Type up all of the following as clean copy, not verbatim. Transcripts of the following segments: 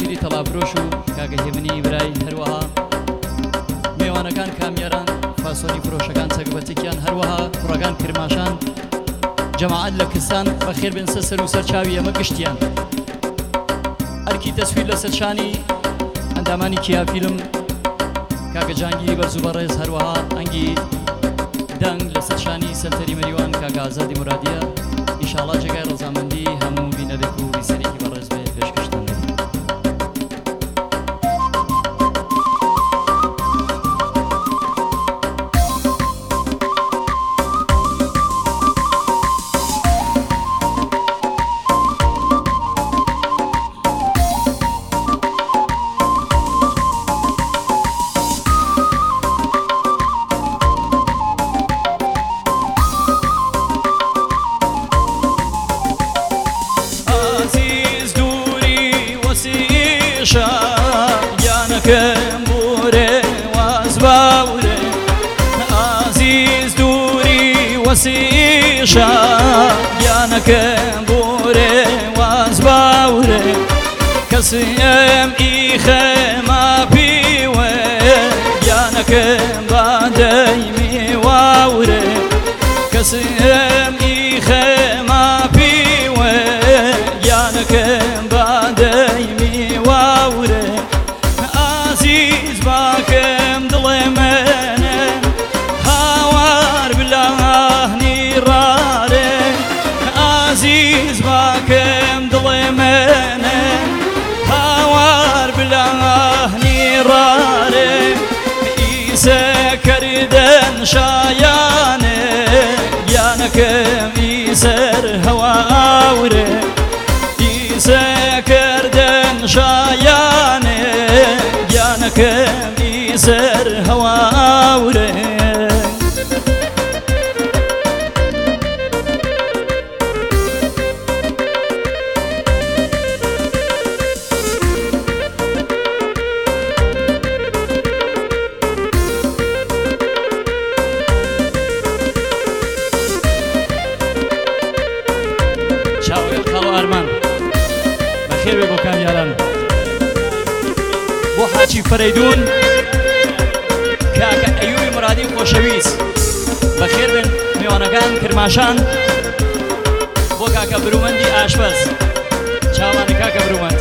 بەشیری تەڵابرۆش و کاکە هێمنی برای هەروەها میوانەکان کامیاران فاسۆنی فرۆشەکان چەکبەتێکیان هەروەها کوڕەکان کرماشان جەماعەت لە کستان بەخێر بن سەر و سەرچاوی ئەمە گشتیان ئەرکی تەسویر لەسەر شانی ئەندامانی کیافیلم کاکە جانگیری بەرز و بەڕێز هەروەها ئەنگی دەنگ لەسەر شانی سەنتەری مەریوان کاکە ئازادی مرادیە ئینشاڵڵا جێگای ڕەزامەندی هەموو بینەرێک و بیسەرێکی بەڕێز بێت پێشکەشتن گیانەکەم بۆرێ واز باورێ عزیز دووری وەسیشە گیانەکەم بۆرێ واز باورێ کەسیم ئیخەما پیوێ گیانەکەم بادەی میواورێ کەسیم ئیخەما پیوێ گیانەکەم بادەی میواورێ عزیز باکەم دڵێ منێ هاوار بلانی ڕارێ عزیز باکەم دڵێ منێ هاوار بلانی ڕارێ ئیسە کردن شایانێ گیانەکەم ئیسەر هەواورێ ئیسە کردن شایانێ گیانەکەم ئیسەر هەواورێ چاوێ خاڵ ئارمان بەخێر بێ بۆ کامیاران بۆ حاجی فەرەیدون کاکە ئەیوبی مرادی خۆشەویست بەخێر بن میوانەکان کرماشان بۆ کاکە برومەندی ئاشپەز چاوانە کاکە برومەند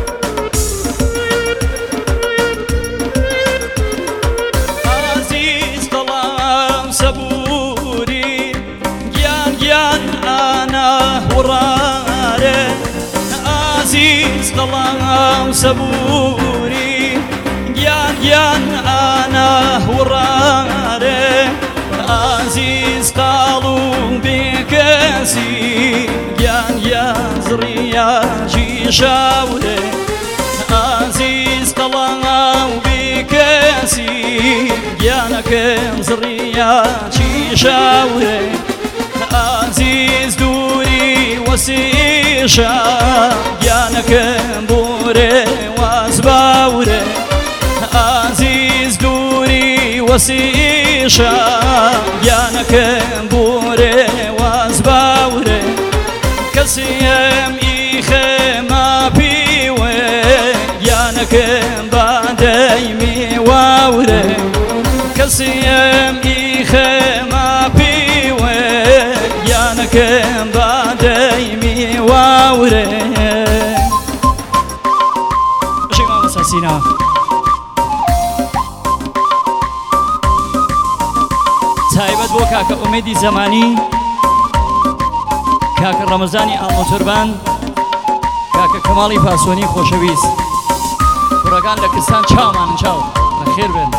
عزیز دڵام سەبووری گیان گیان ئانە وڕارێ عزیز دڵام سەبووری گیان گیان ئانە وڕارێ عزیز قاڵ و بێکەسی گیان گیان زڕیاژی شاورێ عزیز قەڵاو بێکەسی گیانەکەم زڕیاژی شاورێ عزیز دووری وەسیشە گیانەکەم بۆرێ واز باورێ عزیز دووری وەسیشە گیانەکەم بۆرێ واز باورێ کەسیم ئیخەما پیوێ گیانەکەم بادەی میواورێ کەسیم ئیخەما پیوێ گیانەکەم بادەی میواورێ بەشێک مامۆستا سینا تایبەت بۆ کاکە ئومێدی زەمانی کاکە ڕەمەزانی ئامۆتۆربان کاکە کەماڵی پاسۆنی خۆشەویست کوڕەکان لە کستان چاومانن چاو بەخێر بن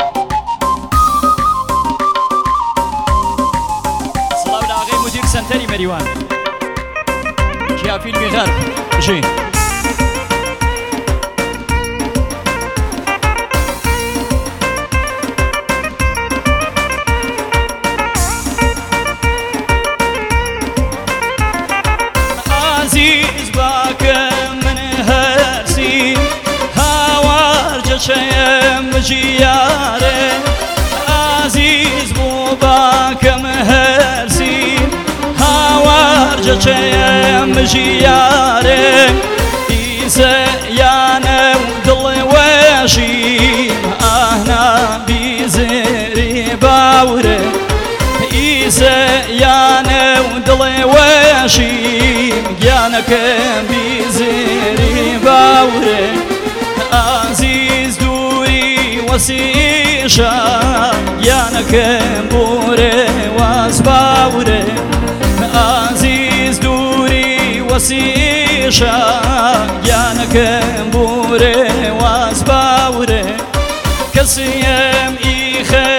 سڵاو لە ئاغای مدیر سەنتەری مەریوان کیافیلمی غەرب بژین عزیز باکەم من هەرسی هاوار جەشەیەم بژیارێ عزیز بۆ باکەم هەرسی هاوار جەشەیەم بژیارێ ئیسە یانە نەکەم بیزێری باورێ ئازیز دووری وەسیشە یانەکەم بۆرێ واز باورێ ئازیز دووری وەسیشە یانەکەم بۆرێ واز باورێ کەسیم ئیخە